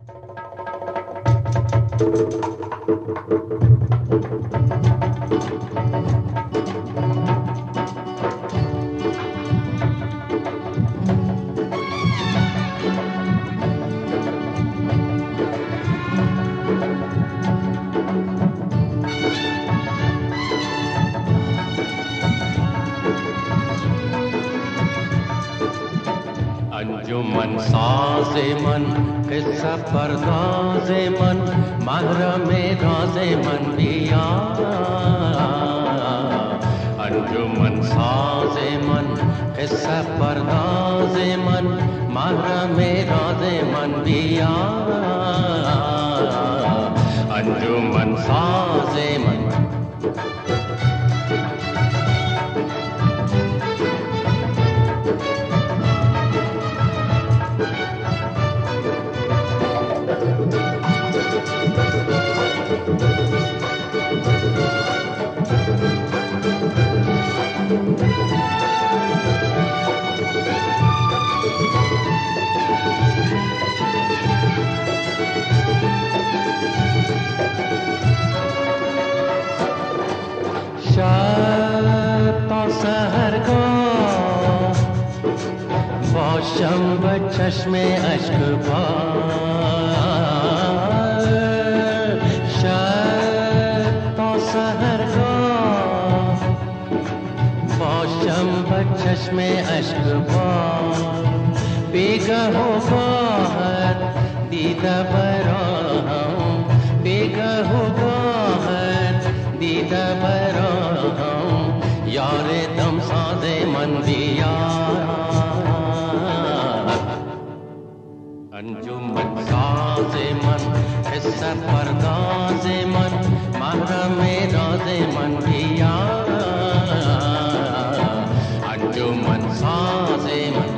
अंजुमन साज़े मन किस्सा परदाज़े मन महरमे राज़े मन दिया। अंजुमन साज़े मन किस्सा परदाज़े मन महरमे राज़े मन दिया। अंजुमन साज़े मन शंब चश्मे अश्क तो सहर को शंब चश्मे अश्क बेगा हो बाहर दीदा बराम बेगा हो बाहर दीदा बराम यारे दम सादे मन दिया। अंजुमन साज़े मन किस्सा परदाज़े मन महरमे राज़े मन दिया। अंजुमन साज़े मन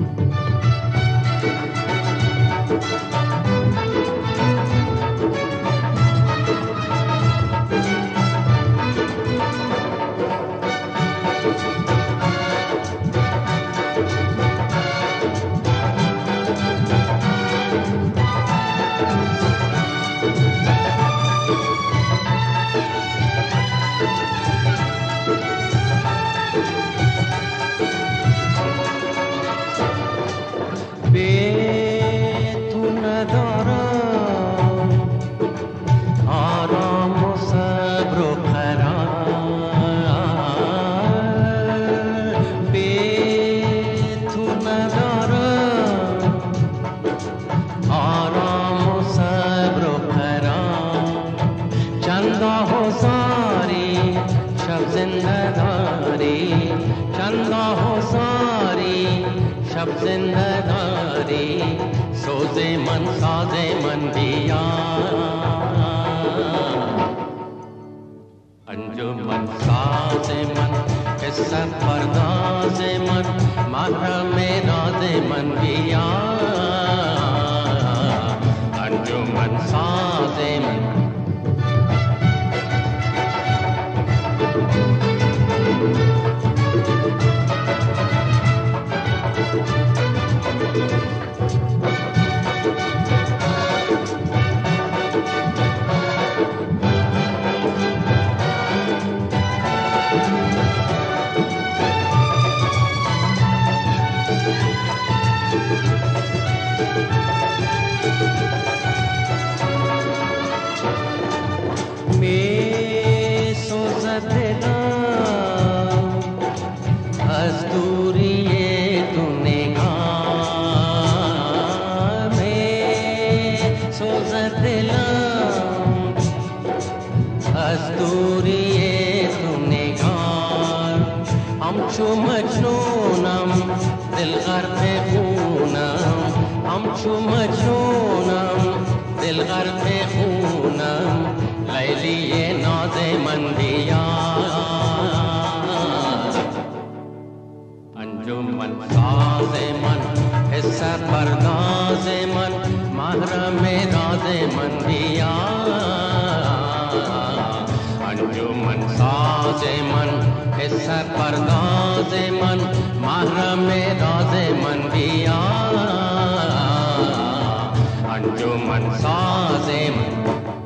चंदा हो सारी शब जिंदगारी सोजे मन साजे मन दिया। अंजुमन साजे मन किस्सा परदाज़े मन महरमे राज़े मन दिया। अंजुमन साजे मन मजनूनम दिल गर्फ़े खूनम हम छू मजनूनम दिल गर्फ़े खूनम लैली ये नाज़े मन दिया। अंजुमन साज़े मन हिस्सा परदाज़े मन महरमे राज़े मन दिया। अंजुमन साज़े मन किस्सा परदाज़े मन महरमे राज़े मन दिया। अंजुमन साजे मन।